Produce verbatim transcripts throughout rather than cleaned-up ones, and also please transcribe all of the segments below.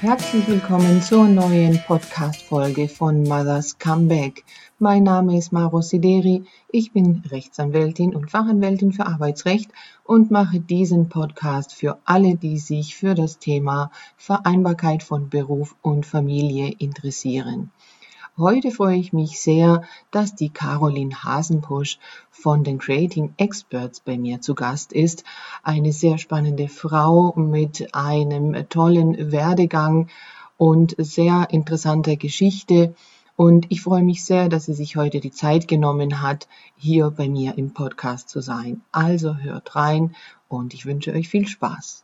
Herzlich willkommen zur neuen Podcast-Folge von Mothers Comeback. Mein Name ist Maro Sideri, ich bin Rechtsanwältin und Fachanwältin für Arbeitsrecht und mache diesen Podcast für alle, die sich für das Thema Vereinbarkeit von Beruf und Familie interessieren. Heute freue ich mich sehr, dass die Caroline Hasenpusch von den Creating Experts bei mir zu Gast ist. Eine sehr spannende Frau mit einem tollen Werdegang und sehr interessanter Geschichte. Und ich freue mich sehr, dass sie sich heute die Zeit genommen hat, hier bei mir im Podcast zu sein. Also hört rein und ich wünsche euch viel Spaß.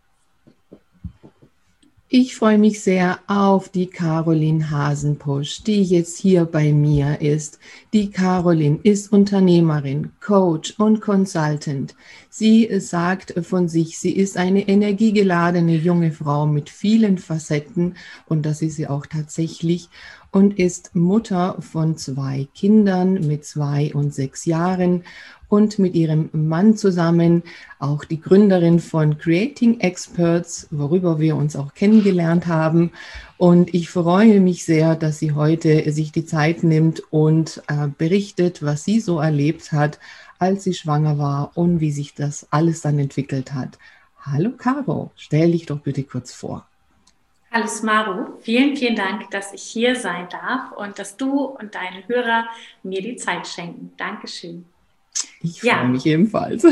Ich freue mich sehr auf die Caroline Hasenpusch, die jetzt hier bei mir ist. Die Caroline ist Unternehmerin, Coach und Consultant. Sie sagt von sich, sie ist eine energiegeladene junge Frau mit vielen Facetten und das ist sie auch tatsächlich und ist Mutter von zwei Kindern mit zwei und sechs Jahren und mit ihrem Mann zusammen auch die Gründerin von Creating Experts, worüber wir uns auch kennengelernt haben. Und ich freue mich sehr, dass sie heute sich die Zeit nimmt und äh, berichtet, was sie so erlebt hat, als sie schwanger war und wie sich das alles dann entwickelt hat. Hallo Caro, stell dich doch bitte kurz vor. Hallo Smaru, vielen, vielen Dank, dass ich hier sein darf und dass du und deine Hörer mir die Zeit schenken. Dankeschön. Ich freue ja. mich ebenfalls.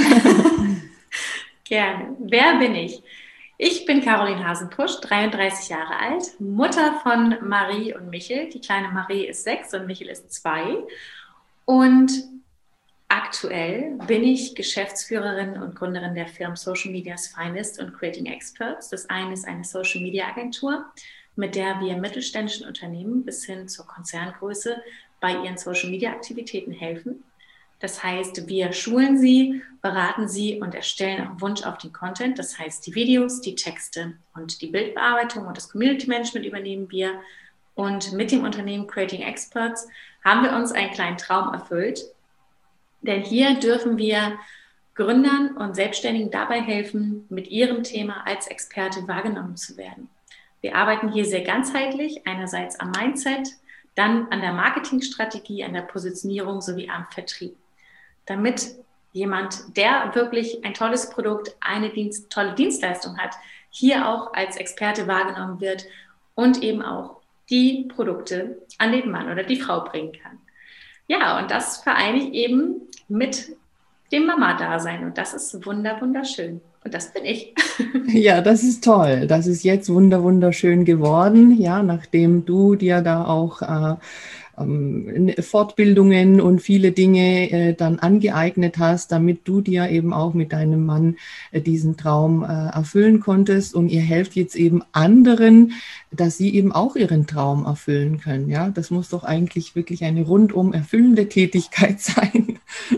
Gerne. Wer bin ich? Ich bin Caroline Hasenpusch, dreiunddreißig Jahre alt, Mutter von Marie und Michel. Die kleine Marie ist sechs und Michel ist zwei. Und aktuell bin ich Geschäftsführerin und Gründerin der Firmen Social Media's Finest und Creating Experts. Das eine ist eine Social Media Agentur, mit der wir mittelständischen Unternehmen bis hin zur Konzerngröße bei ihren Social Media Aktivitäten helfen. Das heißt, wir schulen sie, beraten sie und erstellen auf Wunsch auf den Content. Das heißt, die Videos, die Texte und die Bildbearbeitung und das Community Management übernehmen wir. Und mit dem Unternehmen Creating Experts haben wir uns einen kleinen Traum erfüllt. Denn hier dürfen wir Gründern und Selbstständigen dabei helfen, mit ihrem Thema als Experte wahrgenommen zu werden. Wir arbeiten hier sehr ganzheitlich, einerseits am Mindset, dann an der Marketingstrategie, an der Positionierung sowie am Vertrieb. Damit jemand, der wirklich ein tolles Produkt, eine Dienst, tolle Dienstleistung hat, hier auch als Experte wahrgenommen wird und eben auch die Produkte an den Mann oder die Frau bringen kann. Ja, und das vereine ich eben mit dem Mama-Dasein und das ist wunder, wunderschön. Und das bin ich. Ja, das ist toll. Das ist jetzt wunder, wunderschön geworden, ja, nachdem du dir da auch äh, ähm, Fortbildungen und viele Dinge äh, dann angeeignet hast, damit du dir eben auch mit deinem Mann äh, diesen Traum äh, erfüllen konntest und ihr helft jetzt eben anderen, dass sie eben auch ihren Traum erfüllen können, ja. Das muss doch eigentlich wirklich eine rundum erfüllende Tätigkeit sein.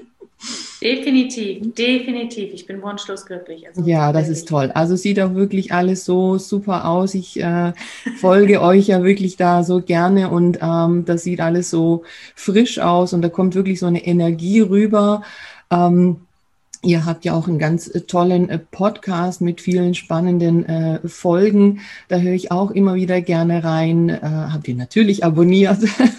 Definitiv, definitiv. Ich bin wunschlos glücklich. Also ja, das ist toll. Also sieht auch wirklich alles so super aus. Ich äh, folge euch ja wirklich da so gerne und ähm, das sieht alles so frisch aus und da kommt wirklich so eine Energie rüber. Ähm, Ihr habt ja auch einen ganz tollen äh, Podcast mit vielen spannenden äh, Folgen. Da höre ich auch immer wieder gerne rein. Äh, habt ihr natürlich abonniert.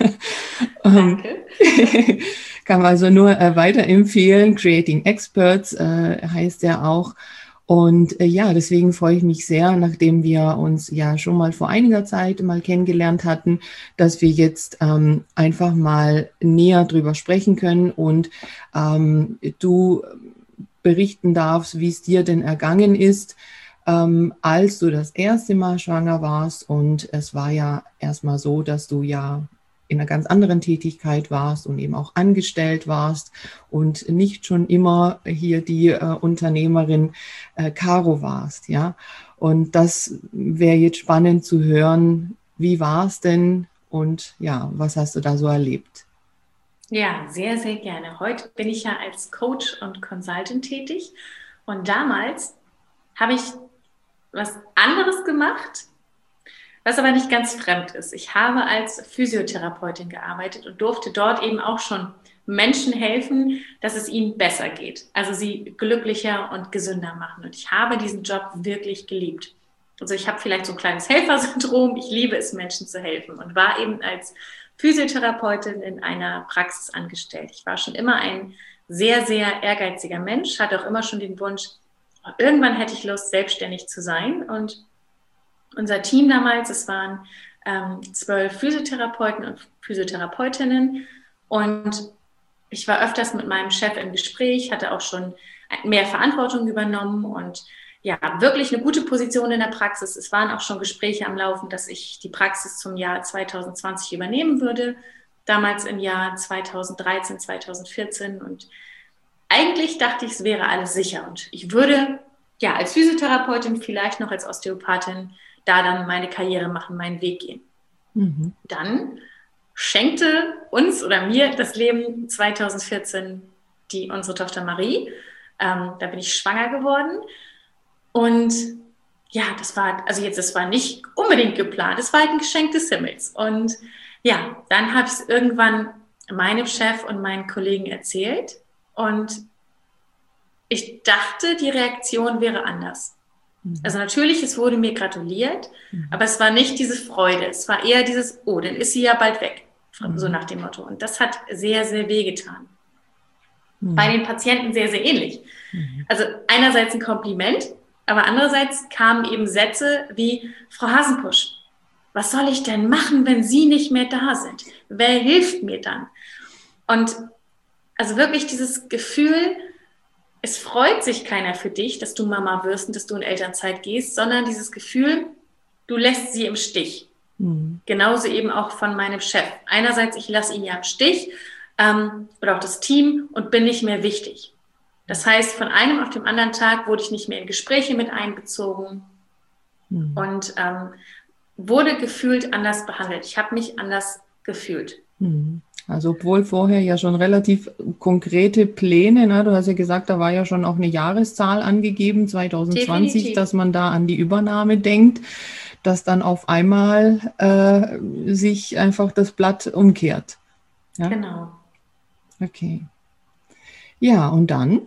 Danke. Kann man also nur äh, weiterempfehlen. Creating Experts äh, heißt er auch. Und äh, ja, deswegen freue ich mich sehr, nachdem wir uns ja schon mal vor einiger Zeit mal kennengelernt hatten, dass wir jetzt ähm, einfach mal näher drüber sprechen können und ähm, du berichten darfst, wie es dir denn ergangen ist, ähm, als du das erste Mal schwanger warst. Und es war ja erstmal so, dass du ja in einer ganz anderen Tätigkeit warst und eben auch angestellt warst und nicht schon immer hier die äh, Unternehmerin äh, Caro warst, ja. Und das wäre jetzt spannend zu hören, wie war es denn und ja, was hast du da so erlebt? Ja, sehr, sehr gerne. Heute bin ich ja als Coach und Consultant tätig und damals habe ich was anderes gemacht, was aber nicht ganz fremd ist. Ich habe als Physiotherapeutin gearbeitet und durfte dort eben auch schon Menschen helfen, dass es ihnen besser geht. Also sie glücklicher und gesünder machen. Und ich habe diesen Job wirklich geliebt. also ich habe vielleicht so ein kleines Helfersyndrom, ich liebe es, Menschen zu helfen und war eben als Physiotherapeutin in einer Praxis angestellt. Ich war schon immer ein sehr, sehr ehrgeiziger Mensch, hatte auch immer schon den Wunsch, irgendwann hätte ich Lust, selbstständig zu sein. Und unser Team damals, es waren ähm, zwölf Physiotherapeuten und Physiotherapeutinnen und ich war öfters mit meinem Chef im Gespräch, hatte auch schon mehr Verantwortung übernommen und ja, wirklich eine gute Position in der Praxis. Es waren auch schon Gespräche am Laufen, dass ich die Praxis zum Jahr zwanzig zwanzig übernehmen würde. Damals im Jahr zwanzig dreizehn, zwanzig vierzehn. Und eigentlich dachte ich, es wäre alles sicher. Und ich würde ja als Physiotherapeutin, vielleicht noch als Osteopathin, da dann meine Karriere machen, meinen Weg gehen. Mhm. Dann schenkte uns oder mir das Leben zwanzig vierzehn die, unsere Tochter Marie. Ähm, da bin ich schwanger geworden. Und ja, das war, also jetzt, das war nicht unbedingt geplant, es war halt ein Geschenk des Himmels. Und ja, dann habe ich es irgendwann meinem Chef und meinen Kollegen erzählt und ich dachte, die Reaktion wäre anders. Mhm. Also natürlich, es wurde mir gratuliert, mhm. aber es war nicht diese Freude, es war eher dieses, oh, dann ist sie ja bald weg, mhm. so nach dem Motto. Und das hat sehr, sehr wehgetan. Mhm. Bei den Patienten sehr, sehr ähnlich. Mhm. Also einerseits ein Kompliment, aber andererseits kamen eben Sätze wie, Frau Hasenpusch, was soll ich denn machen, wenn Sie nicht mehr da sind? Wer hilft mir dann? Und also wirklich dieses Gefühl, es freut sich keiner für dich, dass du Mama wirst und dass du in Elternzeit gehst, sondern dieses Gefühl, du lässt sie im Stich. Mhm. Genauso eben auch von meinem Chef. Einerseits, ich lasse ihn ja im Stich ähm, oder auch das Team und bin nicht mehr wichtig. Das heißt, von einem auf den anderen Tag wurde ich nicht mehr in Gespräche mit einbezogen mhm. und ähm, wurde gefühlt anders behandelt. Ich habe mich anders gefühlt. Mhm. Also obwohl vorher ja schon relativ konkrete Pläne, ne? Du hast ja gesagt, da war ja schon auch eine Jahreszahl angegeben, zwanzig zwanzig, definitiv. Dass man da an die Übernahme denkt, dass dann auf einmal äh, sich einfach das Blatt umkehrt. Ja? Genau. Okay. Ja, und dann?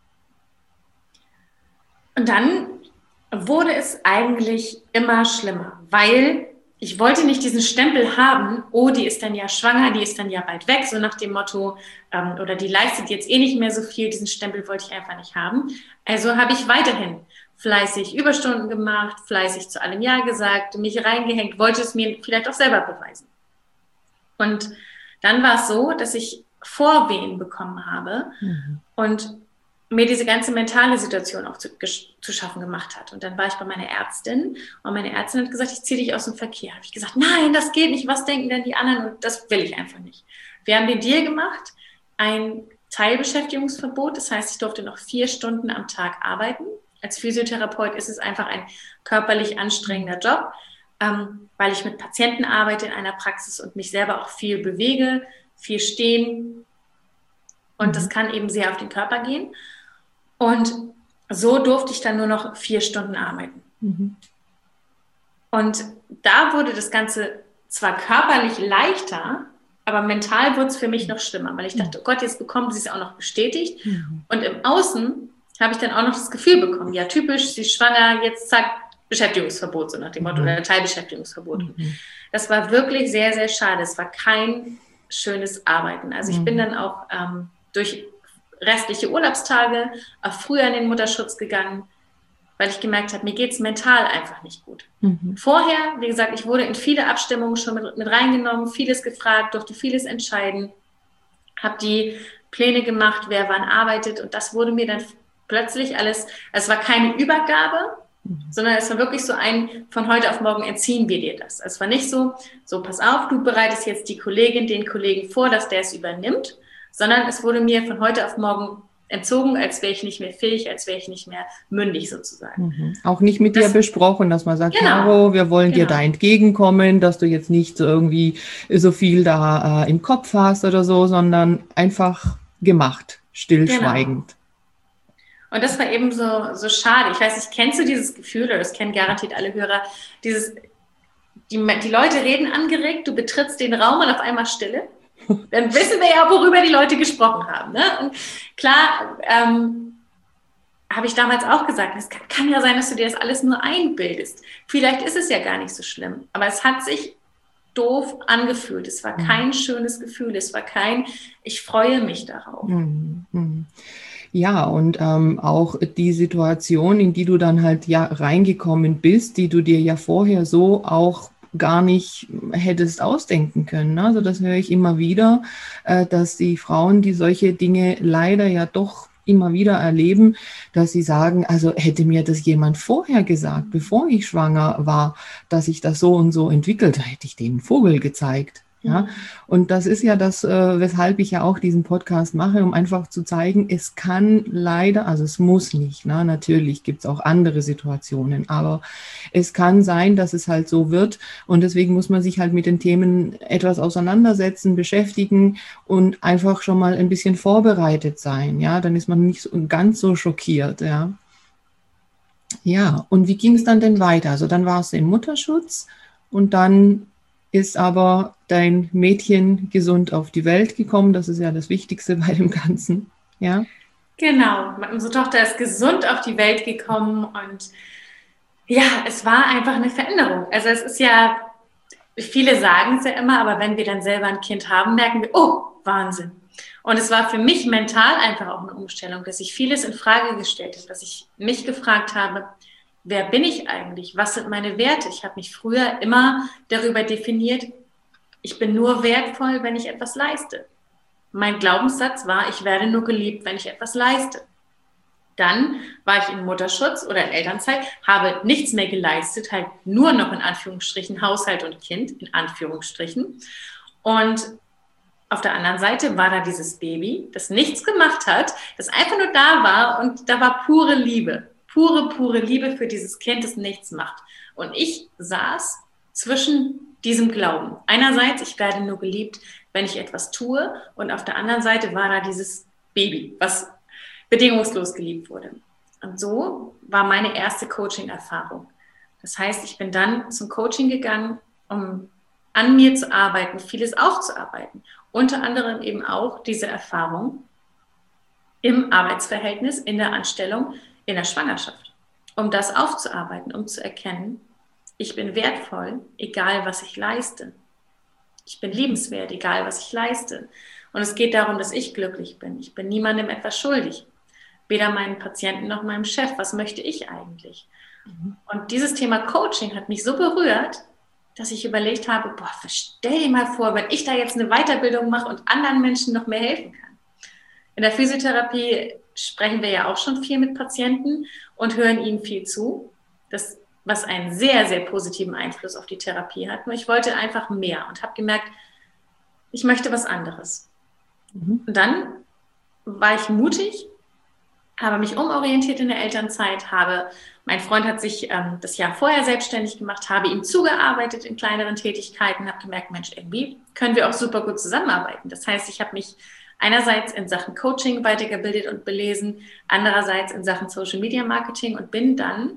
Und dann wurde es eigentlich immer schlimmer, weil ich wollte nicht diesen Stempel haben, oh, die ist dann ja schwanger, die ist dann ja bald weg, so nach dem Motto, ähm, oder die leistet jetzt eh nicht mehr so viel, diesen Stempel wollte ich einfach nicht haben. Also habe ich weiterhin fleißig Überstunden gemacht, fleißig zu allem Ja gesagt, mich reingehängt, wollte es mir vielleicht auch selber beweisen. Und dann war es so, dass ich Vorwehen bekommen habe mhm. und mir diese ganze mentale Situation auch zu, zu schaffen gemacht hat. Und dann war ich bei meiner Ärztin und meine Ärztin hat gesagt, ich ziehe dich aus dem Verkehr. Habe ich gesagt, nein, das geht nicht, was denken denn die anderen? Und das will ich einfach nicht. Wir haben den Deal gemacht, ein Teilbeschäftigungsverbot, das heißt, ich durfte noch vier Stunden am Tag arbeiten. Als Physiotherapeut ist es einfach ein körperlich anstrengender Job, ähm, weil ich mit Patienten arbeite in einer Praxis und mich selber auch viel bewege, viel stehen. Und mhm. das kann eben sehr auf den Körper gehen. Und so durfte ich dann nur noch vier Stunden arbeiten. Mhm. Und da wurde das Ganze zwar körperlich leichter, aber mental wurde es für mich noch schlimmer, weil ich dachte, oh Gott, jetzt bekommen sie es auch noch bestätigt. Mhm. Und im Außen habe ich dann auch noch das Gefühl bekommen, ja typisch, sie ist schwanger, jetzt zack, Beschäftigungsverbot, so nach dem Motto, mhm. oder Teilbeschäftigungsverbot. Mhm. Das war wirklich sehr, sehr schade. Es war kein schönes Arbeiten. Also ich mhm. bin dann auch ähm, durch restliche Urlaubstage auch früher in den Mutterschutz gegangen, weil ich gemerkt habe, mir geht es mental einfach nicht gut. Mhm. Vorher, wie gesagt, ich wurde in viele Abstimmungen schon mit, mit reingenommen, vieles gefragt, durfte vieles entscheiden, habe die Pläne gemacht, wer wann arbeitet und das wurde mir dann plötzlich alles, also es war keine Übergabe, mhm. sondern es war wirklich so ein, von heute auf morgen entziehen wir dir das. Es war nicht so, so pass auf, du bereitest jetzt die Kollegin, den Kollegen vor, dass der es übernimmt, sondern es wurde mir von heute auf morgen entzogen, als wäre ich nicht mehr fähig, als wäre ich nicht mehr mündig sozusagen. Mhm. Auch nicht mit das, dir besprochen, dass man sagt, genau, Caro, wir wollen genau. dir da entgegenkommen, dass du jetzt nicht so irgendwie so viel da äh, im Kopf hast oder so, sondern einfach gemacht, stillschweigend. Genau. Und das war eben so, so schade. Ich weiß nicht, kennst du dieses Gefühl, oder das kennen garantiert alle Hörer, dieses, die, die Leute reden angeregt, du betrittst den Raum und auf einmal Stille. Dann wissen wir ja, worüber die Leute gesprochen haben. Ne? Und klar ähm, habe ich damals auch gesagt, es kann, kann ja sein, dass du dir das alles nur einbildest. Vielleicht ist es ja gar nicht so schlimm, aber es hat sich doof angefühlt. Es war kein mhm. schönes Gefühl, es war kein, ich freue mich darauf. Mhm. Ja, und ähm, auch die Situation, in die du dann halt ja reingekommen bist, die du dir ja vorher so auch gar nicht hättest ausdenken können. Also das höre ich immer wieder, äh, dass die Frauen, die solche Dinge leider ja doch immer wieder erleben, dass sie sagen, also hätte mir das jemand vorher gesagt, bevor ich schwanger war, dass ich das so und so entwickelt, da hätte ich denen einen Vogel gezeigt. Ja, und das ist ja das, äh, weshalb ich ja auch diesen Podcast mache, um einfach zu zeigen, es kann leider, also es muss nicht, ne? Natürlich gibt es auch andere Situationen, aber es kann sein, dass es halt so wird und deswegen muss man sich halt mit den Themen etwas auseinandersetzen, beschäftigen und einfach schon mal ein bisschen vorbereitet sein, ja, dann ist man nicht so, ganz so schockiert, ja. Ja, und wie ging es dann denn weiter? Also dann warst du im Mutterschutz und dann ist aber dein Mädchen gesund auf die Welt gekommen. Das ist ja das Wichtigste bei dem Ganzen. Ja? Genau, unsere Tochter ist gesund auf die Welt gekommen und ja, es war einfach eine Veränderung. Also es ist ja, viele sagen es ja immer, aber wenn wir dann selber ein Kind haben, merken wir, oh, Wahnsinn. Und es war für mich mental einfach auch eine Umstellung, dass ich vieles in Frage gestellt habe, dass ich mich gefragt habe, wer bin ich eigentlich? Was sind meine Werte? Ich habe mich früher immer darüber definiert, ich bin nur wertvoll, wenn ich etwas leiste. Mein Glaubenssatz war, ich werde nur geliebt, wenn ich etwas leiste. Dann war ich im Mutterschutz oder in Elternzeit, habe nichts mehr geleistet, halt nur noch in Anführungsstrichen Haushalt und Kind, in Anführungsstrichen. Und auf der anderen Seite war da dieses Baby, das nichts gemacht hat, das einfach nur da war und da war pure Liebe. Pure, pure Liebe für dieses Kind, das nichts macht. Und ich saß zwischen diesem Glauben. Einerseits, ich werde nur geliebt, wenn ich etwas tue. Und auf der anderen Seite war da dieses Baby, was bedingungslos geliebt wurde. Und so war meine erste Coaching-Erfahrung. Das heißt, ich bin dann zum Coaching gegangen, um an mir zu arbeiten, vieles aufzuarbeiten. Unter anderem eben auch diese Erfahrung im Arbeitsverhältnis, in der Anstellung, in der Schwangerschaft, um das aufzuarbeiten, um zu erkennen, ich bin wertvoll, egal was ich leiste. Ich bin liebenswert, egal was ich leiste. Und es geht darum, dass ich glücklich bin. Ich bin niemandem etwas schuldig. Weder meinen Patienten noch meinem Chef. Was möchte ich eigentlich? Mhm. Und dieses Thema Coaching hat mich so berührt, dass ich überlegt habe, boah, stell dir mal vor, wenn ich da jetzt eine Weiterbildung mache und anderen Menschen noch mehr helfen kann. In der Physiotherapie sprechen wir ja auch schon viel mit Patienten und hören ihnen viel zu, das, was einen sehr, sehr positiven Einfluss auf die Therapie hat. Nur ich wollte einfach mehr und habe gemerkt, ich möchte was anderes. Mhm. Und dann war ich mutig, habe mich umorientiert in der Elternzeit, habe, mein Freund hat sich ähm, das Jahr vorher selbstständig gemacht, habe ihm zugearbeitet in kleineren Tätigkeiten, habe gemerkt, Mensch, irgendwie können wir auch super gut zusammenarbeiten. Das heißt, ich habe mich einerseits in Sachen Coaching weitergebildet und belesen, andererseits in Sachen Social Media Marketing und bin dann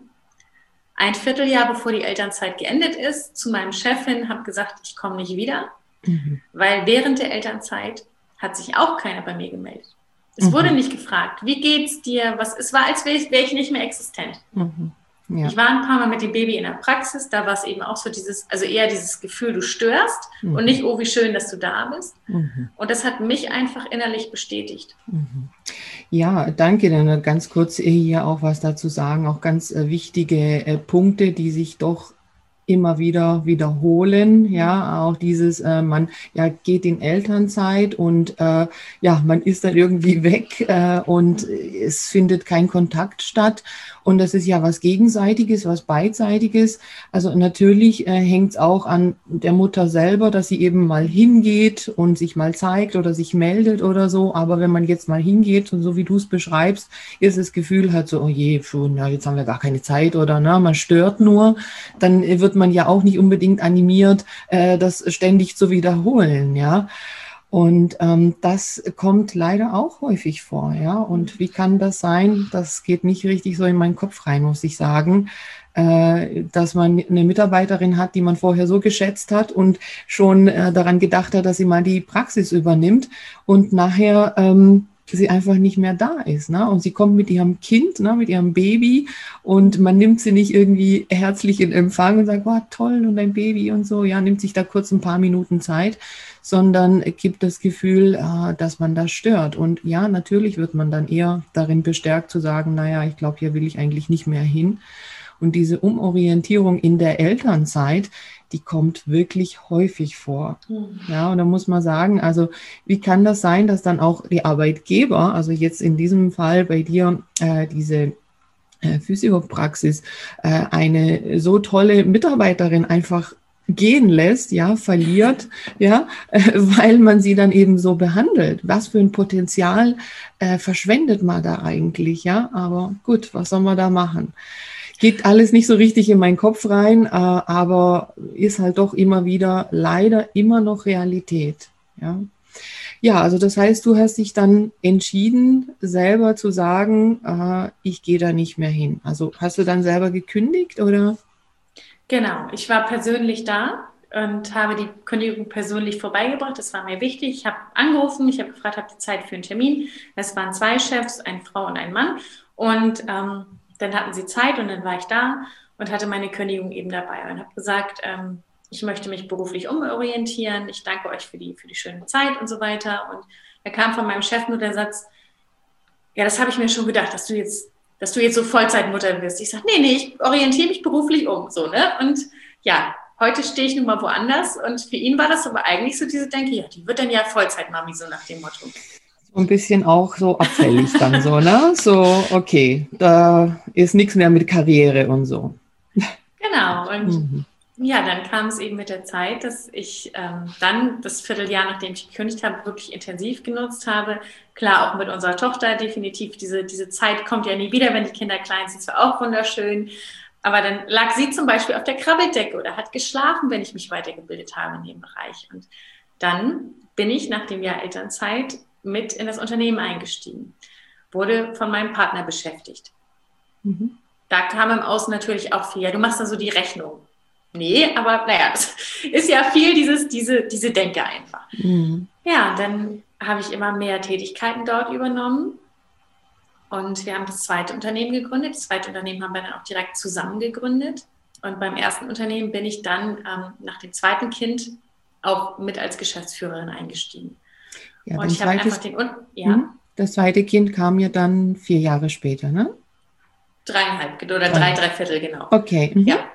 ein Vierteljahr, bevor die Elternzeit geendet ist, zu meinem Chef hin, habe gesagt, ich komme nicht wieder, mhm. weil während der Elternzeit hat sich auch keiner bei mir gemeldet. Es mhm. wurde nicht gefragt, wie geht's dir? Was, es war, als wäre ich, wär ich nicht mehr existent. Mhm. Ja. Ich war ein paar Mal mit dem Baby in der Praxis, da war es eben auch so dieses, also eher dieses Gefühl, du störst mhm. und nicht, oh, wie schön, dass du da bist. Mhm. Und das hat mich einfach innerlich bestätigt. Mhm. Ja, danke. Dann ganz kurz hier auch was dazu sagen, auch ganz äh, wichtige äh, Punkte, die sich doch immer wieder wiederholen, ja, auch dieses, äh, man ja geht in Elternzeit und äh, ja, man ist dann irgendwie weg äh, und es findet kein Kontakt statt und das ist ja was Gegenseitiges, was Beidseitiges. Also natürlich äh, hängt es auch an der Mutter selber, dass sie eben mal hingeht und sich mal zeigt oder sich meldet oder so, aber wenn man jetzt mal hingeht und so wie du es beschreibst, ist das Gefühl halt so, oh je, schon, ja, jetzt haben wir gar keine Zeit oder na, man stört nur, dann wird man ja auch nicht unbedingt animiert, äh, das ständig zu wiederholen, ja. Und ähm, das kommt leider auch häufig vor, ja. Und wie kann das sein? Das geht nicht richtig so in meinen Kopf rein, muss ich sagen, äh, dass man eine Mitarbeiterin hat, die man vorher so geschätzt hat und schon äh, daran gedacht hat, dass sie mal die Praxis übernimmt und nachher ähm, sie einfach nicht mehr da ist. Ne? Und sie kommt mit ihrem Kind, ne, mit ihrem Baby und man nimmt sie nicht irgendwie herzlich in Empfang und sagt, wow, toll und dein Baby und so, ja, nimmt sich da kurz ein paar Minuten Zeit, sondern gibt das Gefühl, dass man das stört. Und ja, natürlich wird man dann eher darin bestärkt zu sagen, naja, ich glaube, hier will ich eigentlich nicht mehr hin. Und diese Umorientierung in der Elternzeit, die kommt wirklich häufig vor. Mhm. Ja, und da muss man sagen, also wie kann das sein, dass dann auch die Arbeitgeber, also jetzt in diesem Fall bei dir äh, diese äh, Physiopraxis, äh, eine so tolle Mitarbeiterin einfach gehen lässt, ja, verliert, ja, äh, weil man sie dann eben so behandelt. Was für ein Potenzial äh, verschwendet man da eigentlich, ja? Aber gut, was soll man da machen? Geht alles nicht so richtig in meinen Kopf rein, äh, aber ist halt doch immer wieder leider immer noch Realität. Ja, ja, also das heißt, du hast dich dann entschieden, selber zu sagen, äh, ich gehe da nicht mehr hin. Also hast du dann selber gekündigt oder? Genau, ich war persönlich da und habe die Kündigung persönlich vorbeigebracht. Das war mir wichtig. Ich habe angerufen, ich habe gefragt, habt ihr Zeit für einen Termin? Es waren zwei Chefs, eine Frau und ein Mann. Und ähm, dann hatten sie Zeit und dann war ich da und hatte meine Kündigung eben dabei und habe gesagt, ähm, ich möchte mich beruflich umorientieren, ich danke euch für die, für die schöne Zeit und so weiter. Und da kam von meinem Chef nur der Satz, ja, das habe ich mir schon gedacht, dass du jetzt, dass du jetzt so Vollzeitmutter wirst. Ich sage, nee, nee, ich orientiere mich beruflich um. So, ne? Und ja, heute stehe ich nun mal woanders und für ihn war das aber eigentlich so diese Denke, ja, die wird dann ja Vollzeitmami, so nach dem Motto. Ein bisschen auch so abfällig dann so, ne? So, okay, da ist nichts mehr mit Karriere und so. Genau, und mhm. ja, dann kam es eben mit der Zeit, dass ich ähm, dann das Vierteljahr, nachdem ich gekündigt habe, wirklich intensiv genutzt habe. Klar, auch mit unserer Tochter definitiv, diese, diese Zeit kommt ja nie wieder, wenn die Kinder klein sind, das war auch wunderschön. Aber dann lag sie zum Beispiel auf der Krabbeldecke oder hat geschlafen, wenn ich mich weitergebildet habe in dem Bereich. Und dann bin ich nach dem Jahr Elternzeit mit in das Unternehmen eingestiegen, wurde von meinem Partner beschäftigt. Mhm. Da kam im Außen natürlich auch viel, ja, du machst da so die Rechnung. Nee, aber naja, das ist ja viel dieses, diese, diese Denke einfach. Mhm. Ja, dann habe ich immer mehr Tätigkeiten dort übernommen und wir haben das zweite Unternehmen gegründet. Das zweite Unternehmen haben wir dann auch direkt zusammen gegründet und beim ersten Unternehmen bin ich dann ähm, nach dem zweiten Kind auch mit als Geschäftsführerin eingestiegen. Ja, und ich habe einfach den, ja. Das zweite Kind kam ja dann vier Jahre später, ne? Dreieinhalb oder drei, drei Viertel, genau. Okay. Mhm. Ja.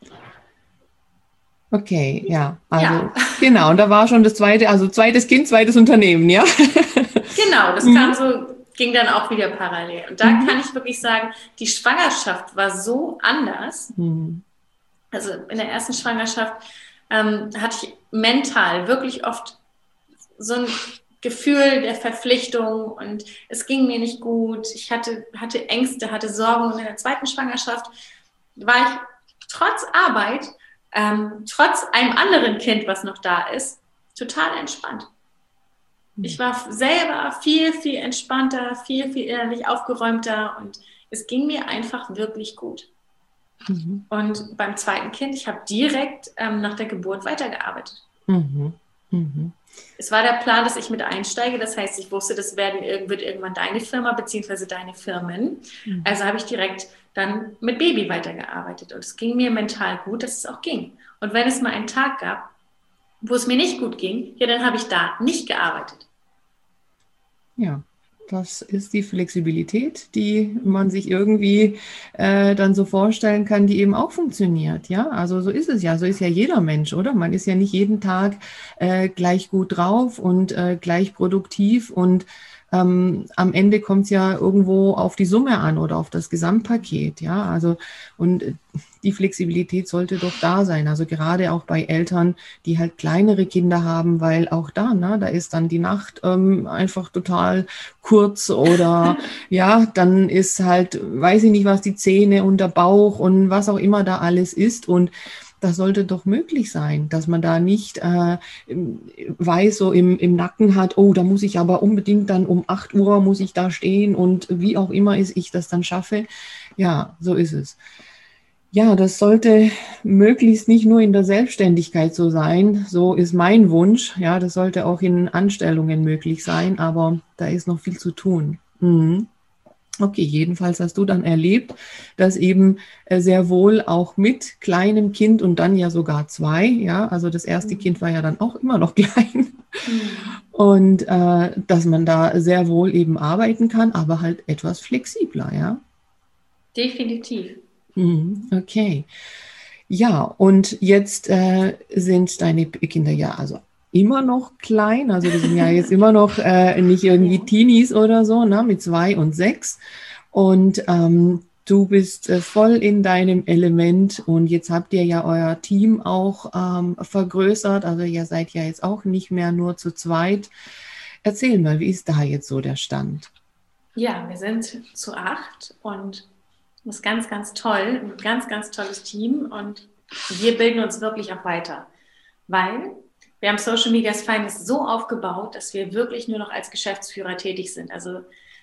Okay, ja. Also, ja. Genau. Und da war schon das zweite, also zweites Kind, zweites Unternehmen, ja? Genau, das mhm. kam so, ging dann auch wieder parallel. Und da mhm. kann ich wirklich sagen, die Schwangerschaft war so anders. Mhm. Also in der ersten Schwangerschaft ähm, hatte ich mental wirklich oft so ein Gefühl der Verpflichtung und es ging mir nicht gut. Ich hatte, hatte Ängste, hatte Sorgen. Und in der zweiten Schwangerschaft war ich trotz Arbeit, ähm, trotz einem anderen Kind, was noch da ist, total entspannt. Ich war selber viel, viel entspannter, viel, viel innerlich aufgeräumter und es ging mir einfach wirklich gut. Mhm. Und beim zweiten Kind, ich habe direkt ähm, nach der Geburt weitergearbeitet. Mhm. Mhm. Es war der Plan, dass ich mit einsteige. Das heißt, ich wusste, das werden, wird irgendwann deine Firma beziehungsweise deine Firmen. Mhm. Also habe ich direkt dann mit Baby weitergearbeitet. Und es ging mir mental gut, dass es auch ging. Und wenn es mal einen Tag gab, wo es mir nicht gut ging, ja, dann habe ich da nicht gearbeitet. Ja, das ist die Flexibilität, die man sich irgendwie äh, dann so vorstellen kann, die eben auch funktioniert. Ja, also so ist es ja. So ist ja jeder Mensch, oder? Man ist ja nicht jeden Tag äh, gleich gut drauf und äh, gleich produktiv und ähm, am Ende kommt es ja irgendwo auf die Summe an oder auf das Gesamtpaket. Ja, also und die Flexibilität sollte doch da sein. Also gerade auch bei Eltern, die halt kleinere Kinder haben, weil auch da, ne, da ist dann die Nacht ähm, einfach total kurz oder ja, dann ist halt, weiß ich nicht was, die Zähne und der Bauch und was auch immer da alles ist und das sollte doch möglich sein, dass man da nicht äh, weiß, so im, im Nacken hat, oh, da muss ich aber unbedingt dann um acht Uhr muss ich da stehen und wie auch immer ist, ich das dann schaffe. Ja, so ist es. Ja, das sollte möglichst nicht nur in der Selbstständigkeit so sein. So ist mein Wunsch. Ja, das sollte auch in Anstellungen möglich sein, aber da ist noch viel zu tun. Mhm. Okay, jedenfalls hast du dann erlebt, dass eben äh, sehr wohl auch mit kleinem Kind und dann ja sogar zwei, ja, also das erste Kind war ja dann auch immer noch klein Mhm. und äh, dass man da sehr wohl eben arbeiten kann, aber halt etwas flexibler, ja. Definitiv. Mhm, okay. Ja, und jetzt äh, sind deine Kinder ja also immer noch klein, also die sind ja jetzt immer noch äh, nicht irgendwie Ja. Teenies oder so, ne, mit zwei und sechs. Und ähm, du bist äh, voll in deinem Element und jetzt habt ihr ja euer Team auch ähm, vergrößert, also ihr seid ja jetzt auch nicht mehr nur zu zweit. Erzähl mal, wie ist da jetzt so der Stand? Ja, wir sind zu acht und das ist ganz, ganz toll, ein ganz, ganz tolles Team und wir bilden uns wirklich auch weiter, weil wir haben Social Media Finance so aufgebaut, dass wir wirklich nur noch als Geschäftsführer tätig sind. Also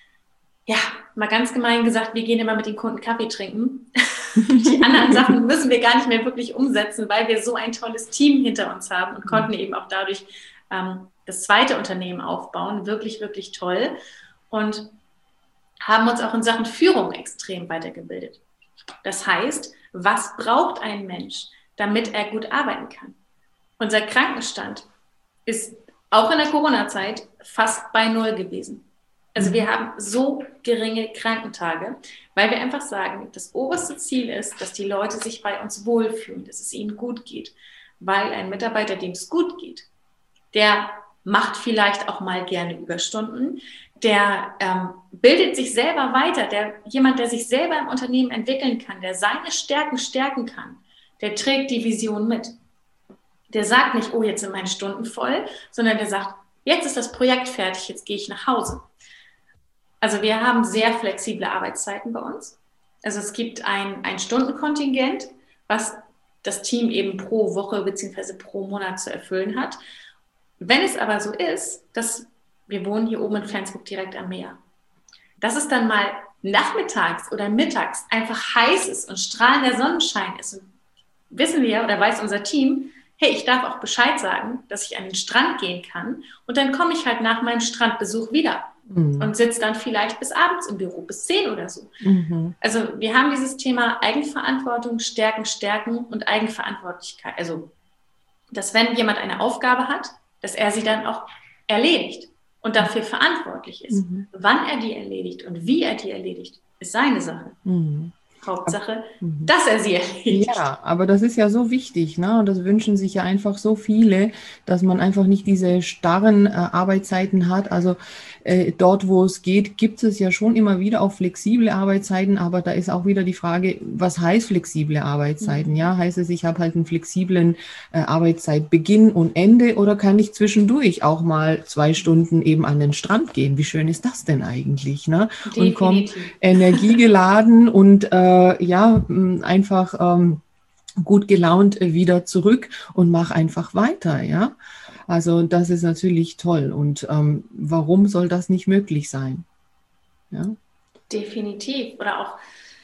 ja, mal ganz gemein gesagt, wir gehen immer mit den Kunden Kaffee trinken. Die anderen Sachen müssen wir gar nicht mehr wirklich umsetzen, weil wir so ein tolles Team hinter uns haben und konnten eben auch dadurch ähm, das zweite Unternehmen aufbauen. Wirklich, wirklich toll. Und haben uns auch in Sachen Führung extrem weitergebildet. Das heißt, was braucht ein Mensch, damit er gut arbeiten kann? Unser Krankenstand ist auch in der Corona-Zeit fast bei Null gewesen. Also wir haben so geringe Krankentage, weil wir einfach sagen, das oberste Ziel ist, dass die Leute sich bei uns wohlfühlen, dass es ihnen gut geht. Weil ein Mitarbeiter, dem es gut geht, der macht vielleicht auch mal gerne Überstunden, der ähm, bildet sich selber weiter, der, jemand, der sich selber im Unternehmen entwickeln kann, der seine Stärken stärken kann, der trägt die Vision mit. Der sagt nicht, oh, jetzt sind meine Stunden voll, sondern der sagt, jetzt ist das Projekt fertig, jetzt gehe ich nach Hause. Also wir haben sehr flexible Arbeitszeiten bei uns. Also es gibt ein, ein Stundenkontingent, was das Team eben pro Woche bzw. pro Monat zu erfüllen hat. Wenn es aber so ist, dass wir wohnen hier oben in Flensburg direkt am Meer, dass es dann mal nachmittags oder mittags einfach heiß ist und strahlender Sonnenschein ist, und wissen wir oder weiß unser Team, hey, ich darf auch Bescheid sagen, dass ich an den Strand gehen kann und dann komme ich halt nach meinem Strandbesuch wieder mhm. und sitze dann vielleicht bis abends im Büro, bis zehn oder so. Mhm. Also wir haben dieses Thema Eigenverantwortung, Stärken, Stärken und Eigenverantwortlichkeit. Also, dass wenn jemand eine Aufgabe hat, dass er sie dann auch erledigt und dafür verantwortlich ist. Mhm. Wann er die erledigt und wie er die erledigt, ist seine Sache. Mhm. Hauptsache, mhm. dass er sie erledigt. Ja, aber das ist ja so wichtig, ne? Und das wünschen sich ja einfach so viele, dass man einfach nicht diese starren äh, Arbeitszeiten hat. Also äh, dort, wo es geht, gibt es ja schon immer wieder auch flexible Arbeitszeiten, aber da ist auch wieder die Frage, was heißt flexible Arbeitszeiten? Mhm. Ja, heißt es, ich habe halt einen flexiblen äh, Arbeitszeitbeginn und Ende oder kann ich zwischendurch auch mal zwei Stunden eben an den Strand gehen? Wie schön ist das denn eigentlich, ne? Definitiv. Und komme energiegeladen und äh, ja, einfach ähm, gut gelaunt wieder zurück und mach einfach weiter, ja. Also das ist natürlich toll. Und ähm, warum soll das nicht möglich sein? Ja? Definitiv. Oder auch,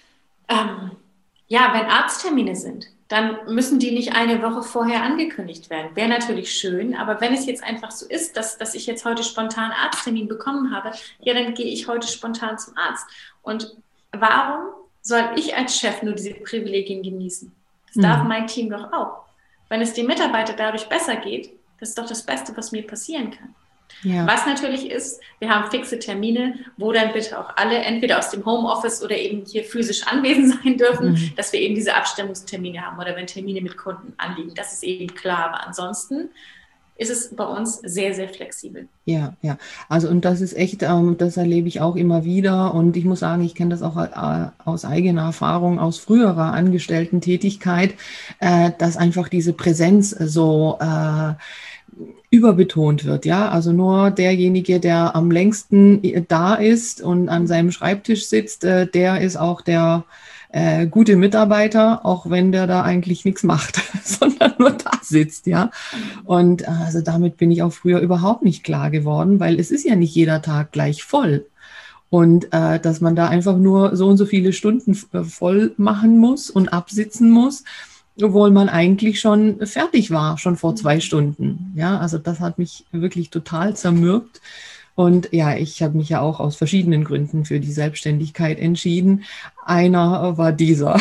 ähm, ja, wenn Arzttermine sind, dann müssen die nicht eine Woche vorher angekündigt werden. Wäre natürlich schön, aber wenn es jetzt einfach so ist, dass, dass ich jetzt heute spontan einen Arzttermin bekommen habe, ja, dann gehe ich heute spontan zum Arzt. Und warum soll ich als Chef nur diese Privilegien genießen? Das darf mhm. mein Team doch auch. Wenn es den Mitarbeitern dadurch besser geht, das ist doch das Beste, was mir passieren kann. Ja. Was natürlich ist, wir haben fixe Termine, wo dann bitte auch alle entweder aus dem Homeoffice oder eben hier physisch anwesend sein dürfen, mhm. dass wir eben diese Abstimmungstermine haben oder wenn Termine mit Kunden anliegen. Das ist eben klar, aber ansonsten ist es bei uns sehr, sehr flexibel. Ja, ja. Also und das ist echt, ähm, das erlebe ich auch immer wieder und ich muss sagen, ich kenne das auch äh, aus eigener Erfahrung, aus früherer Angestellten-Tätigkeit, äh, dass einfach diese Präsenz so äh, überbetont wird, ja, also nur derjenige, der am längsten da ist und an seinem Schreibtisch sitzt, äh, der ist auch der äh, gute Mitarbeiter, auch wenn der da eigentlich nichts macht, sondern nur da sitzt, ja. Und äh, also damit bin ich auch früher überhaupt nicht klar geworden, weil es ist ja nicht jeder Tag gleich voll. Und äh, dass man da einfach nur so und so viele Stunden äh, voll machen muss und absitzen muss, obwohl man eigentlich schon fertig war, schon vor zwei Stunden. Ja, also das hat mich wirklich total zermürbt. Und ja, ich habe mich ja auch aus verschiedenen Gründen für die Selbstständigkeit entschieden. Einer war dieser.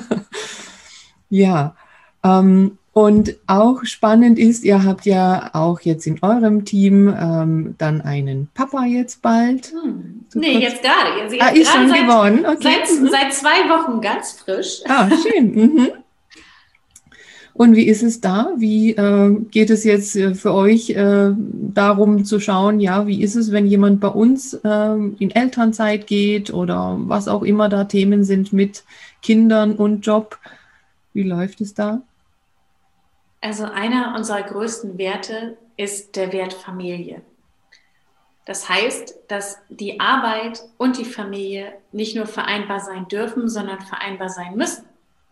Ja, ähm, und auch spannend ist, ihr habt ja auch jetzt in eurem Team ähm, dann einen Papa jetzt bald. Hm. So Nee, kurz- jetzt gerade. Jetzt, Ah, jetzt ist gerade schon seit, geworden, okay. seit, Mhm. seit zwei Wochen ganz frisch. Ah, schön. Mhm. Und wie ist es da? Wie äh, geht es jetzt äh, für euch äh, darum zu schauen, ja, wie ist es, wenn jemand bei uns äh, in Elternzeit geht oder was auch immer da Themen sind mit Kindern und Job? Wie läuft es da? Also einer unserer größten Werte ist der Wert Familie. Das heißt, dass die Arbeit und die Familie nicht nur vereinbar sein dürfen, sondern vereinbar sein müssen.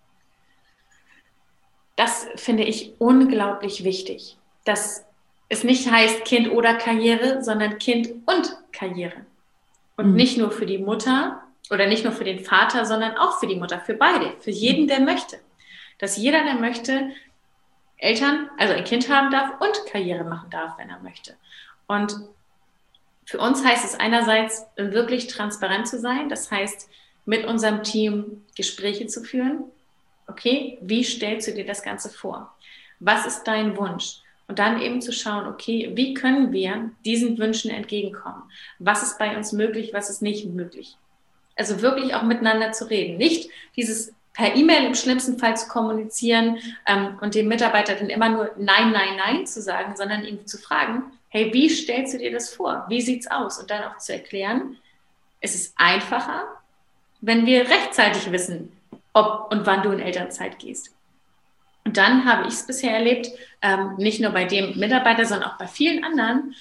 Das finde ich unglaublich wichtig, dass es nicht heißt Kind oder Karriere, sondern Kind und Karriere. Und Mhm. nicht nur für die Mutter oder nicht nur für den Vater, sondern auch für die Mutter, für beide, für jeden, der möchte. Dass jeder, der möchte, Eltern, also ein Kind haben darf und Karriere machen darf, wenn er möchte. Und für uns heißt es einerseits, wirklich transparent zu sein, das heißt, mit unserem Team Gespräche zu führen. Okay, wie stellst du dir das Ganze vor? Was ist dein Wunsch? Und dann eben zu schauen, okay, wie können wir diesen Wünschen entgegenkommen? Was ist bei uns möglich, was ist nicht möglich? Also wirklich auch miteinander zu reden. Nicht dieses per E-Mail im schlimmsten Fall zu kommunizieren ähm, und dem Mitarbeiter dann immer nur Nein, Nein, Nein zu sagen, sondern ihn zu fragen, hey, wie stellst du dir das vor? Wie sieht's aus? Und dann auch zu erklären, es ist einfacher, wenn wir rechtzeitig wissen, ob und wann du in Elternzeit gehst. Und dann habe ich es bisher erlebt, ähm, nicht nur bei dem Mitarbeiter, sondern auch bei vielen anderen,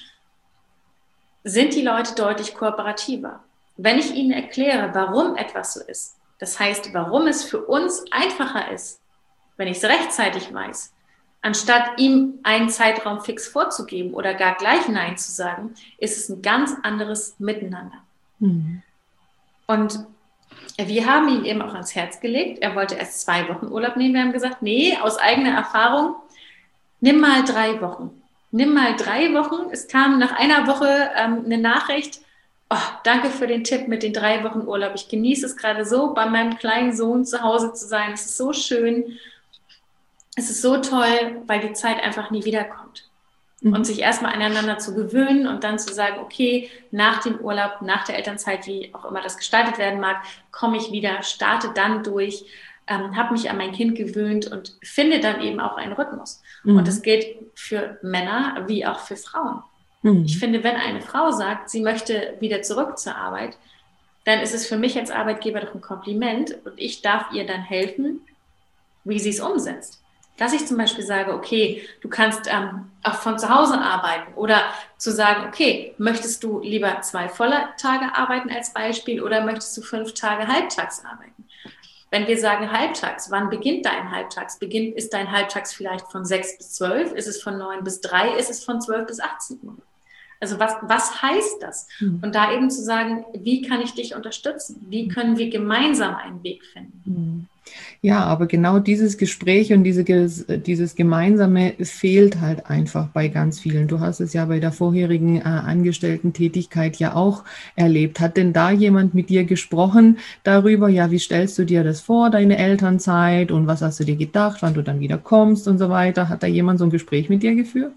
sind die Leute deutlich kooperativer. Wenn ich ihnen erkläre, warum etwas so ist, das heißt, warum es für uns einfacher ist, wenn ich es rechtzeitig weiß, anstatt ihm einen Zeitraum fix vorzugeben oder gar gleich Nein zu sagen, ist es ein ganz anderes Miteinander. Mhm. Und wir haben ihm eben auch ans Herz gelegt, er wollte erst zwei Wochen Urlaub nehmen. Wir haben gesagt, nee, aus eigener Erfahrung, nimm mal drei Wochen. Nimm mal drei Wochen. Es kam nach einer Woche ähm, eine Nachricht, oh, danke für den Tipp mit den drei Wochen Urlaub. Ich genieße es gerade so, bei meinem kleinen Sohn zu Hause zu sein. Es ist so schön. Es ist so toll, weil die Zeit einfach nie wiederkommt. Mhm. Und sich erstmal aneinander zu gewöhnen und dann zu sagen, okay, nach dem Urlaub, nach der Elternzeit, wie auch immer das gestaltet werden mag, komme ich wieder, starte dann durch, ähm, habe mich an mein Kind gewöhnt und finde dann eben auch einen Rhythmus. Mhm. Und das gilt für Männer wie auch für Frauen. Mhm. Ich finde, wenn eine Frau sagt, sie möchte wieder zurück zur Arbeit, dann ist es für mich als Arbeitgeber doch ein Kompliment und ich darf ihr dann helfen, wie sie es umsetzt. Dass ich zum Beispiel sage, okay, du kannst ähm, auch von zu Hause arbeiten oder zu sagen, okay, möchtest du lieber zwei volle Tage arbeiten als Beispiel oder möchtest du fünf Tage halbtags arbeiten? Wenn wir sagen halbtags, wann beginnt dein Halbtags? Beginnt, ist dein Halbtags vielleicht von sechs bis zwölf? Ist es von neun bis drei? Ist es von zwölf bis achtzehn Uhr? Also was, was heißt das? Mhm. Und da eben zu sagen, wie kann ich dich unterstützen? Wie können wir gemeinsam einen Weg finden? Mhm. Ja, aber genau dieses Gespräch und diese, dieses Gemeinsame fehlt halt einfach bei ganz vielen. Du hast es ja bei der vorherigen äh, Angestellten-Tätigkeit ja auch erlebt. Hat denn da jemand mit dir gesprochen darüber, ja, wie stellst du dir das vor, deine Elternzeit und was hast du dir gedacht, wann du dann wieder kommst und so weiter? Hat da jemand so ein Gespräch mit dir geführt?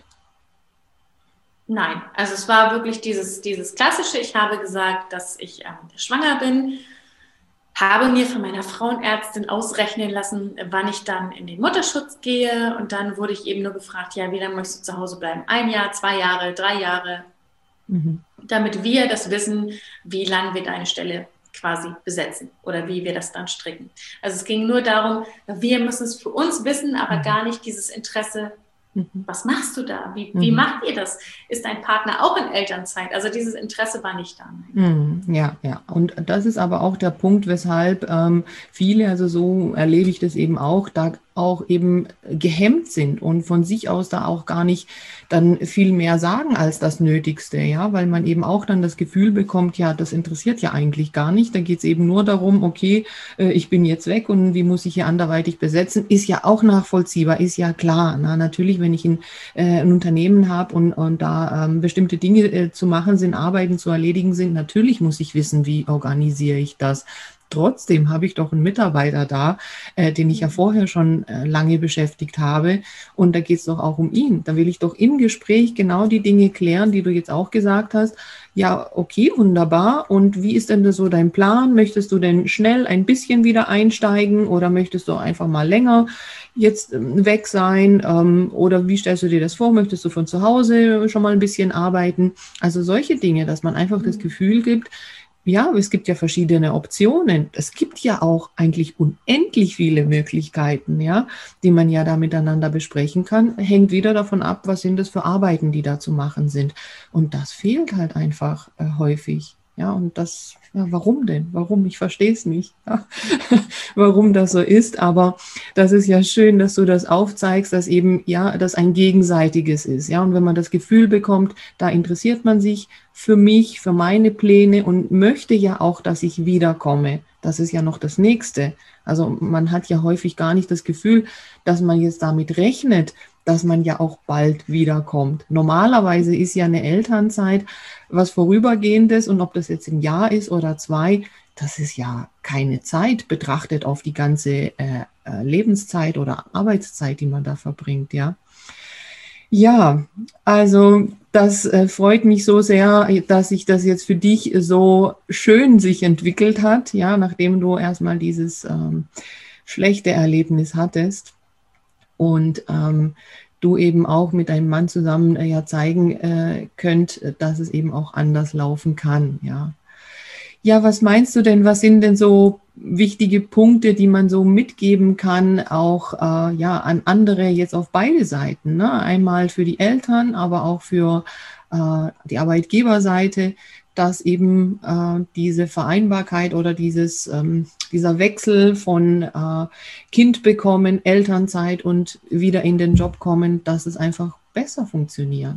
Nein, also es war wirklich dieses, dieses Klassische. Ich habe gesagt, dass ich äh, schwanger bin, habe mir von meiner Frauenärztin ausrechnen lassen, wann ich dann in den Mutterschutz gehe. Und dann wurde ich eben nur gefragt, ja, wie lange möchtest du zu Hause bleiben? Ein Jahr, zwei Jahre, drei Jahre. Mhm. Damit wir das wissen, wie lange wir deine Stelle quasi besetzen oder wie wir das dann stricken. Also es ging nur darum, wir müssen es für uns wissen, aber mhm. gar nicht dieses Interesse, was machst du da? Wie, wie mhm. macht ihr das? Ist dein Partner auch in Elternzeit? Also dieses Interesse war nicht da. Mhm. Ja, ja. Und das ist aber auch der Punkt, weshalb ähm, viele, also so erlebe ich das eben auch, da auch eben gehemmt sind und von sich aus da auch gar nicht dann viel mehr sagen als das Nötigste, ja, weil man eben auch dann das Gefühl bekommt, ja, das interessiert ja eigentlich gar nicht, da geht es eben nur darum, okay, äh, ich bin jetzt weg und wie muss ich hier anderweitig besetzen, ist ja auch nachvollziehbar, ist ja klar, na, natürlich, wenn ich ein, äh, ein Unternehmen habe und, und da ähm, bestimmte Dinge äh, zu machen sind, Arbeiten zu erledigen sind, natürlich muss ich wissen, wie organisiere ich das. Trotzdem habe ich doch einen Mitarbeiter da, äh, den ich ja vorher schon äh, lange beschäftigt habe. Und da geht es doch auch um ihn. Da will ich doch im Gespräch genau die Dinge klären, die du jetzt auch gesagt hast. Ja, okay, wunderbar. Und wie ist denn so dein Plan? Möchtest du denn schnell ein bisschen wieder einsteigen oder möchtest du einfach mal länger jetzt ähm, weg sein? Ähm, oder wie stellst du dir das vor? Möchtest du von zu Hause schon mal ein bisschen arbeiten? Also solche Dinge, dass man einfach das Gefühl gibt, ja, es gibt ja verschiedene Optionen. Es gibt ja auch eigentlich unendlich viele Möglichkeiten, ja, die man ja da miteinander besprechen kann. Hängt wieder davon ab, was sind das für Arbeiten, die da zu machen sind. Und das fehlt halt einfach äh, häufig. Ja, und das, ja, warum denn? Warum? Ich verstehe es nicht, ja, warum das so ist. Aber das ist ja schön, dass du das aufzeigst, dass eben, ja, das ein gegenseitiges ist. Ja, und wenn man das Gefühl bekommt, da interessiert man sich für mich, für meine Pläne und möchte ja auch, dass ich wiederkomme. Das ist ja noch das Nächste. Also man hat ja häufig gar nicht das Gefühl, dass man jetzt damit rechnet, dass man ja auch bald wiederkommt. Normalerweise ist ja eine Elternzeit was Vorübergehendes und ob das jetzt ein Jahr ist oder zwei, das ist ja keine Zeit betrachtet auf die ganze äh, Lebenszeit oder Arbeitszeit, die man da verbringt, ja. Ja, also das äh, freut mich so sehr, dass sich das jetzt für dich so schön sich entwickelt hat, ja, nachdem du erstmal dieses ähm, schlechte Erlebnis hattest und ähm, du eben auch mit deinem Mann zusammen äh, ja zeigen äh, könnt, dass es eben auch anders laufen kann, ja. Ja, was meinst du denn, was sind denn so wichtige Punkte, die man so mitgeben kann, auch äh, ja, an andere jetzt auf beide Seiten, ne? Einmal für die Eltern, aber auch für äh, die Arbeitgeberseite, dass eben äh, diese Vereinbarkeit oder dieses, ähm, dieser Wechsel von äh, Kind bekommen, Elternzeit und wieder in den Job kommen, dass es einfach besser funktioniert?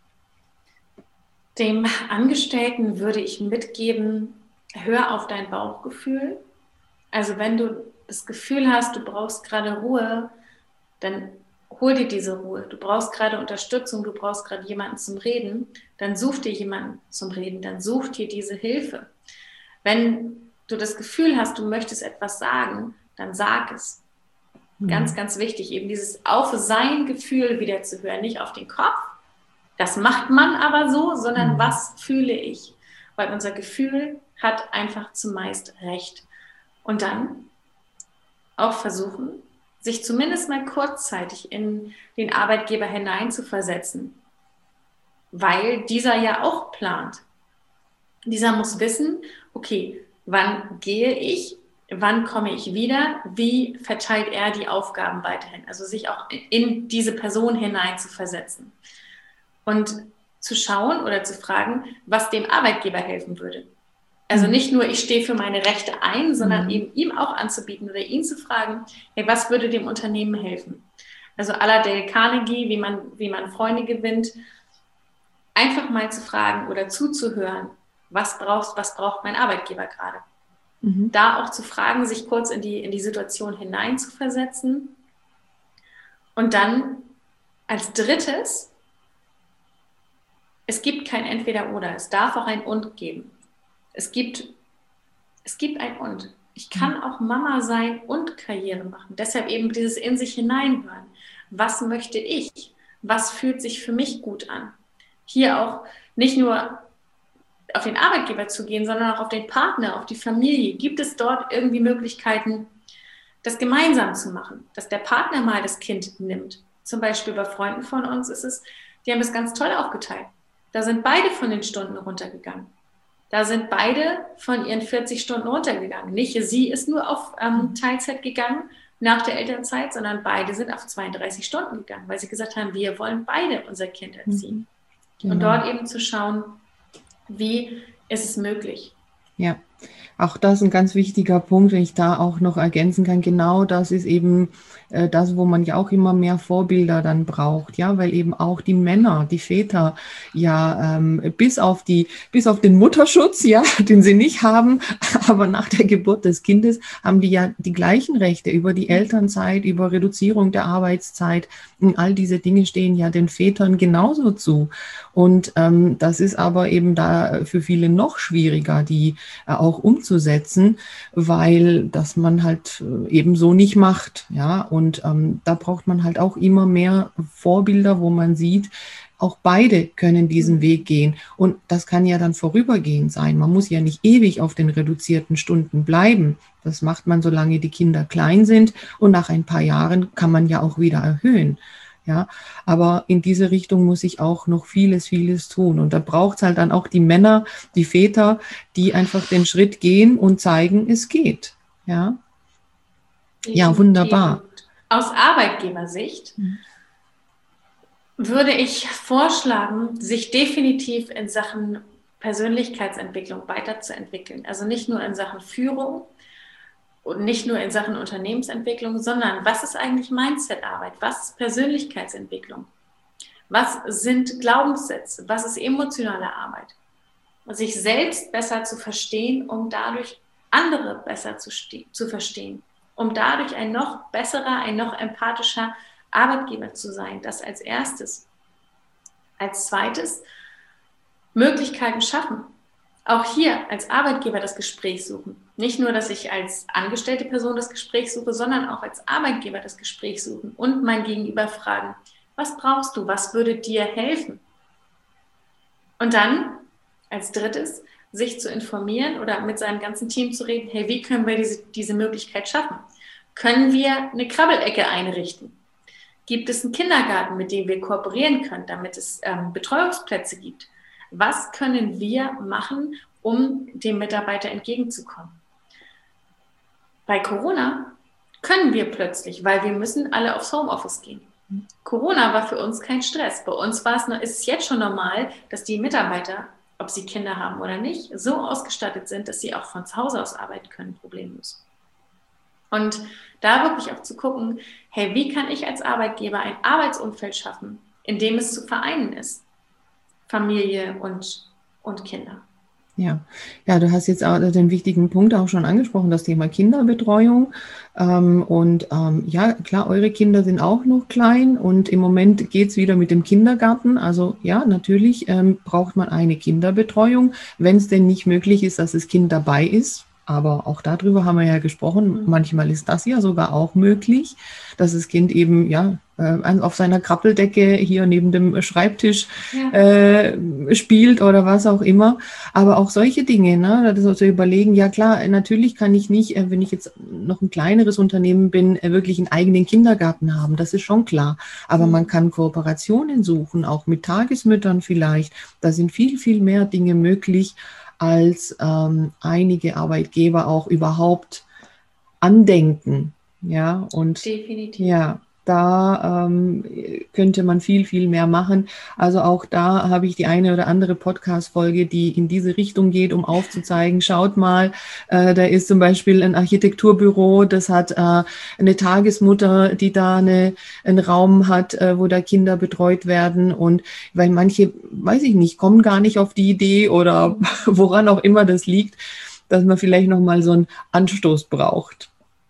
Dem Angestellten würde ich mitgeben, hör auf dein Bauchgefühl. Also wenn du das Gefühl hast, du brauchst gerade Ruhe, dann hol dir diese Ruhe. Du brauchst gerade Unterstützung, du brauchst gerade jemanden zum Reden, dann such dir jemanden zum Reden, dann such dir diese Hilfe. Wenn du das Gefühl hast, du möchtest etwas sagen, dann sag es. Mhm. Ganz, ganz wichtig, eben dieses auf sein Gefühl wieder zu hören, nicht auf den Kopf. Das macht man aber so, sondern mhm. was fühle ich? Weil unser Gefühl hat einfach zumeist recht. Und dann auch versuchen, sich zumindest mal kurzzeitig in den Arbeitgeber hineinzuversetzen, weil dieser ja auch plant. Dieser muss wissen, okay, wann gehe ich, wann komme ich wieder, wie verteilt er die Aufgaben weiterhin, also sich auch in diese Person hineinzuversetzen und zu schauen oder zu fragen, was dem Arbeitgeber helfen würde. Also nicht nur, ich stehe für meine Rechte ein, sondern mhm. eben ihm auch anzubieten oder ihn zu fragen, hey, was würde dem Unternehmen helfen? Also à la Dale Carnegie, wie man, wie man Freunde gewinnt, einfach mal zu fragen oder zuzuhören, was brauchst, was braucht mein Arbeitgeber gerade? Mhm. Da auch zu fragen, sich kurz in die, in die Situation hineinzuversetzen und dann als drittes, es gibt kein Entweder-Oder, es darf auch ein Und geben. Es gibt, es gibt ein Und. Ich kann auch Mama sein und Karriere machen. Deshalb eben dieses in sich hineinhören. Was möchte ich? Was fühlt sich für mich gut an? Hier auch nicht nur auf den Arbeitgeber zu gehen, sondern auch auf den Partner, auf die Familie. Gibt es dort irgendwie Möglichkeiten, das gemeinsam zu machen? Dass der Partner mal das Kind nimmt. Zum Beispiel bei Freunden von uns ist es, die haben es ganz toll aufgeteilt. Da sind beide von den Stunden runtergegangen. Da sind beide von ihren vierzig Stunden runtergegangen. Nicht sie ist nur auf ähm, Teilzeit gegangen nach der Elternzeit, sondern beide sind auf zweiunddreißig Stunden gegangen, weil sie gesagt haben, wir wollen beide unser Kind erziehen. Mhm. Genau. Und dort eben zu schauen, wie ist es möglich. Ja, Auch das ist ein ganz wichtiger Punkt, wenn ich da auch noch ergänzen kann. Genau das ist eben äh, das, wo man ja auch immer mehr Vorbilder dann braucht, ja, weil eben auch die Männer, die Väter ja ähm, bis auf die, bis auf den Mutterschutz, ja, den sie nicht haben, aber nach der Geburt des Kindes haben die ja die gleichen Rechte über die Elternzeit, über Reduzierung der Arbeitszeit. Und all diese Dinge stehen ja den Vätern genauso zu. Und ähm, das ist aber eben da für viele noch schwieriger, die äh, auch umzusetzen, weil das man halt eben so nicht macht. Ja, und ähm, da braucht man halt auch immer mehr Vorbilder, wo man sieht, auch beide können diesen Weg gehen. Und das kann ja dann vorübergehend sein. Man muss ja nicht ewig auf den reduzierten Stunden bleiben. Das macht man, solange die Kinder klein sind. Und nach ein paar Jahren kann man ja auch wieder erhöhen. Ja, aber in diese Richtung muss ich auch noch vieles, vieles tun. Und da braucht es halt dann auch die Männer, die Väter, die einfach den Schritt gehen und zeigen, es geht. Ja, ja, wunderbar. Aus Arbeitgebersicht mhm. würde ich vorschlagen, sich definitiv in Sachen Persönlichkeitsentwicklung weiterzuentwickeln. Also nicht nur in Sachen Führung und nicht nur in Sachen Unternehmensentwicklung, sondern was ist eigentlich Mindset-Arbeit? Was ist Persönlichkeitsentwicklung? Was sind Glaubenssätze? Was ist emotionale Arbeit? Sich selbst besser zu verstehen, um dadurch andere besser zu, zu verstehen, um dadurch ein noch besserer, ein noch empathischer Arbeitgeber zu sein. Das als erstes. Als zweites, Möglichkeiten schaffen. Auch hier als Arbeitgeber das Gespräch suchen. Nicht nur, dass ich als angestellte Person das Gespräch suche, sondern auch als Arbeitgeber das Gespräch suchen und mein Gegenüber fragen, was brauchst du, was würde dir helfen? Und dann als drittes, sich zu informieren oder mit seinem ganzen Team zu reden, hey, wie können wir diese, diese Möglichkeit schaffen? Können wir eine Krabbelecke einrichten? Gibt es einen Kindergarten, mit dem wir kooperieren können, damit es ähm, Betreuungsplätze gibt? Was können wir machen, um dem Mitarbeiter entgegenzukommen? Bei Corona können wir plötzlich, weil wir müssen alle aufs Homeoffice gehen. Corona war für uns kein Stress. Bei uns war es, ist es jetzt schon normal, dass die Mitarbeiter, ob sie Kinder haben oder nicht, so ausgestattet sind, dass sie auch von zu Hause aus arbeiten können, problemlos. Und da wirklich auch zu gucken, hey, wie kann ich als Arbeitgeber ein Arbeitsumfeld schaffen, in dem es zu vereinen ist? Familie und, und Kinder. Ja. Ja, du hast jetzt auch den wichtigen Punkt auch schon angesprochen, das Thema Kinderbetreuung. Ähm, und ähm, ja, klar, eure Kinder sind auch noch klein und im Moment geht's wieder mit dem Kindergarten. Also ja, natürlich ähm, braucht man eine Kinderbetreuung, wenn es denn nicht möglich ist, dass das Kind dabei ist. Aber auch darüber haben wir ja gesprochen. Manchmal ist das ja sogar auch möglich, dass das Kind eben ja auf seiner Krabbeldecke hier neben dem Schreibtisch ja. äh, spielt oder was auch immer. Aber auch solche Dinge, ne, das zu überlegen, ja klar, natürlich kann ich nicht, wenn ich jetzt noch ein kleineres Unternehmen bin, wirklich einen eigenen Kindergarten haben. Das ist schon klar. Aber mhm. man kann Kooperationen suchen, auch mit Tagesmüttern vielleicht. Da sind viel, viel mehr Dinge möglich, als ähm, einige Arbeitgeber auch überhaupt andenken. Ja, und definitiv. Ja, da ähm, könnte man viel, viel mehr machen. Also auch da habe ich die eine oder andere Podcast-Folge, die in diese Richtung geht, um aufzuzeigen, schaut mal, äh, da ist zum Beispiel ein Architekturbüro, das hat äh, eine Tagesmutter, die da eine, einen Raum hat, äh, wo da Kinder betreut werden. Und weil manche, weiß ich nicht, kommen gar nicht auf die Idee oder woran auch immer das liegt, dass man vielleicht nochmal so einen Anstoß braucht.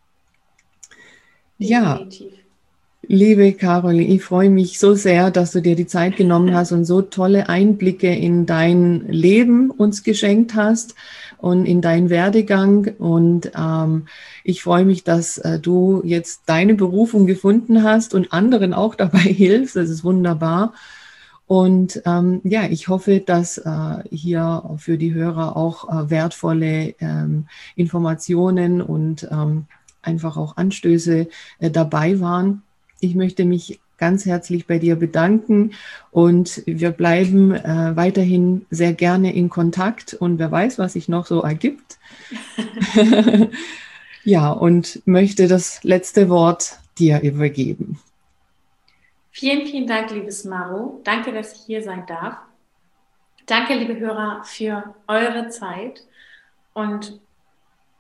Definitiv. Ja. Liebe Caroline, ich freue mich so sehr, dass du dir die Zeit genommen hast und so tolle Einblicke in dein Leben uns geschenkt hast und in deinen Werdegang. Und ähm, ich freue mich, dass äh, du jetzt deine Berufung gefunden hast und anderen auch dabei hilfst. Das ist wunderbar. Und ähm, ja, ich hoffe, dass äh, hier für die Hörer auch äh, wertvolle ähm, Informationen und ähm, einfach auch Anstöße äh, dabei waren. Ich möchte mich ganz herzlich bei dir bedanken und wir bleiben äh, weiterhin sehr gerne in Kontakt und wer weiß, was sich noch so ergibt. Ja, und möchte das letzte Wort dir übergeben. Vielen, vielen Dank, liebes Maro. Danke, dass ich hier sein darf. Danke, liebe Hörer, für eure Zeit. Und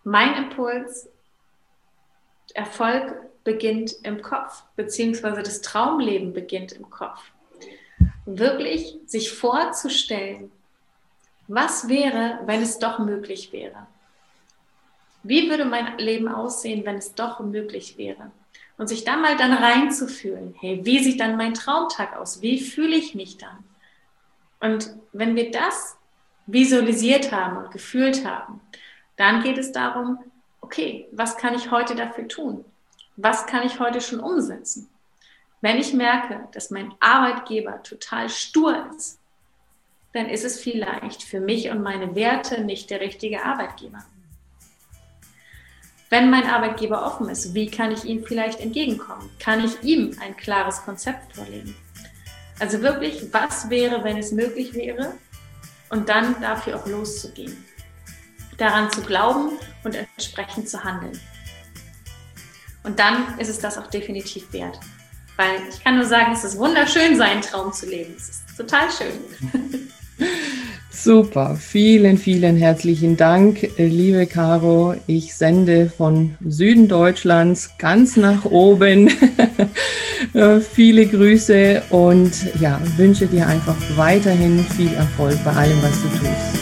Mein Impuls: Erfolg beginnt im Kopf, beziehungsweise das Traumleben beginnt im Kopf. Wirklich sich vorzustellen, was wäre, wenn es doch möglich wäre? Wie würde mein Leben aussehen, wenn es doch möglich wäre? Und sich dann mal dann reinzufühlen, hey, wie sieht dann mein Traumtag aus? Wie fühle ich mich dann? Und wenn wir das visualisiert haben und gefühlt haben, dann geht es darum, okay, was kann ich heute dafür tun? Was kann ich heute schon umsetzen? Wenn ich merke, dass mein Arbeitgeber total stur ist, dann ist es vielleicht für mich und meine Werte nicht der richtige Arbeitgeber. Wenn mein Arbeitgeber offen ist, wie kann ich ihm vielleicht entgegenkommen? Kann ich ihm ein klares Konzept vorlegen? Also wirklich, was wäre, wenn es möglich wäre? Und dann dafür auch loszugehen. Daran zu glauben und entsprechend zu handeln. Und dann ist es das auch definitiv wert. Weil ich kann nur sagen, es ist wunderschön, seinen Traum zu leben. Es ist total schön. Super, vielen, vielen herzlichen Dank, liebe Caro. Ich sende von Süden Deutschlands ganz nach oben viele Grüße und ja, wünsche dir einfach weiterhin viel Erfolg bei allem, was du tust.